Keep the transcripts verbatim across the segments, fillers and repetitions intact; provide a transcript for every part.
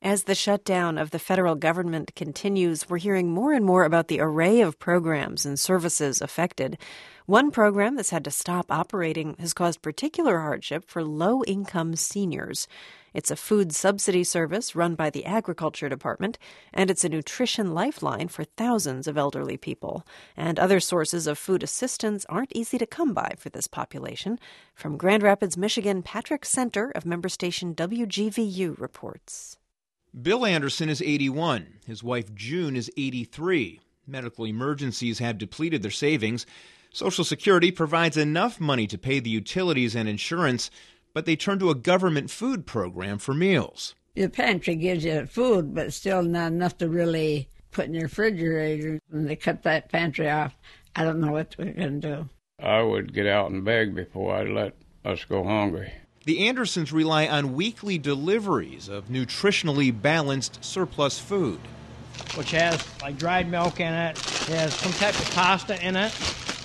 As the shutdown of the federal government continues, we're hearing more and more about the array of programs and services affected. One program that's had to stop operating has caused particular hardship for low-income seniors. It's a food subsidy service run by the Agriculture Department, and it's a nutrition lifeline for thousands of elderly people. And other sources of food assistance aren't easy to come by for this population. From Grand Rapids, Michigan, Patrick Center of member station W G V U reports. Bill Anderson is eighty-one. His wife June is eighty-three. Medical emergencies have depleted their savings. Social Security provides enough money to pay the utilities and insurance, but they turn to a government food program for meals. The pantry gives you food, but still not enough to really put in your refrigerator. When they cut that pantry off, I don't know what we're going to do. I would get out and beg before I'd let us go hungry. The Andersons rely on weekly deliveries of nutritionally balanced surplus food, which has like dried milk in it, it has some type of pasta in it,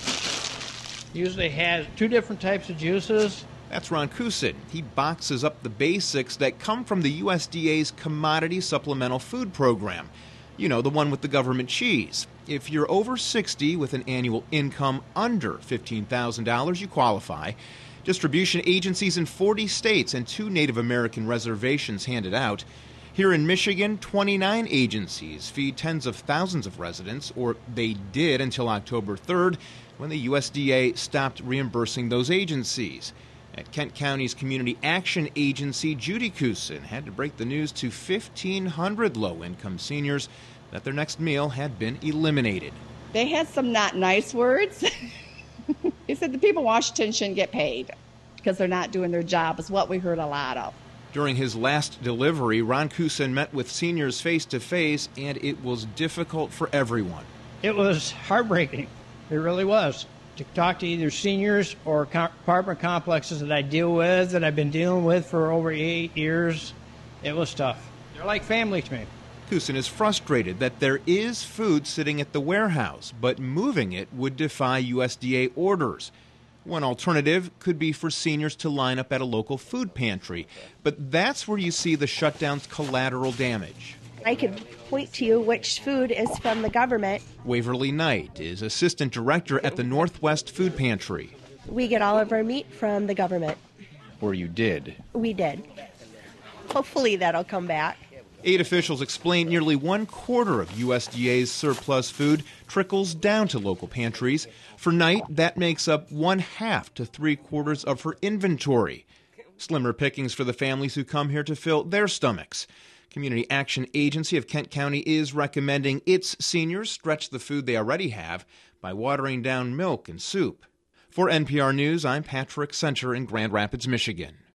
usually has two different types of juices. That's Ron Kusin. He boxes up the basics that come from the U S D A's Commodity Supplemental Food Program. You know, the one with the government cheese. If you're over sixty with an annual income under fifteen thousand dollars, you qualify. Distribution agencies in forty states and two Native American reservations hand it out. Here in Michigan, twenty-nine agencies feed tens of thousands of residents, or they did until October third, when the U S D A stopped reimbursing those agencies. At Kent County's Community Action Agency, Judy Kusin had to break the news to fifteen hundred low-income seniors that their next meal had been eliminated. They had some not nice words. He said the people in Washington shouldn't get paid because they're not doing their job, is what we heard a lot of. During his last delivery, Ron Kusin met with seniors face-to-face, and it was difficult for everyone. It was heartbreaking. It really was. To talk to either seniors or apartment complexes that I deal with, that I've been dealing with for over eight years, it was tough. They're like family to me. Kusin is frustrated that there is food sitting at the warehouse, but moving it would defy U S D A orders. One alternative could be for seniors to line up at a local food pantry, but that's where you see the shutdown's collateral damage. I could point to you which food is from the government. Waverly Knight is assistant director at the Northwest Food Pantry. We get all of our meat from the government. Or you did. We did. Hopefully that'll come back. Aid officials explain nearly one quarter of U S D A's surplus food trickles down to local pantries. For Knight, that makes up one half to three quarters of her inventory. Slimmer pickings for the families who come here to fill their stomachs. Community Action Agency of Kent County is recommending its seniors stretch the food they already have by watering down milk and soup. For N P R News, I'm Patrick Center in Grand Rapids, Michigan.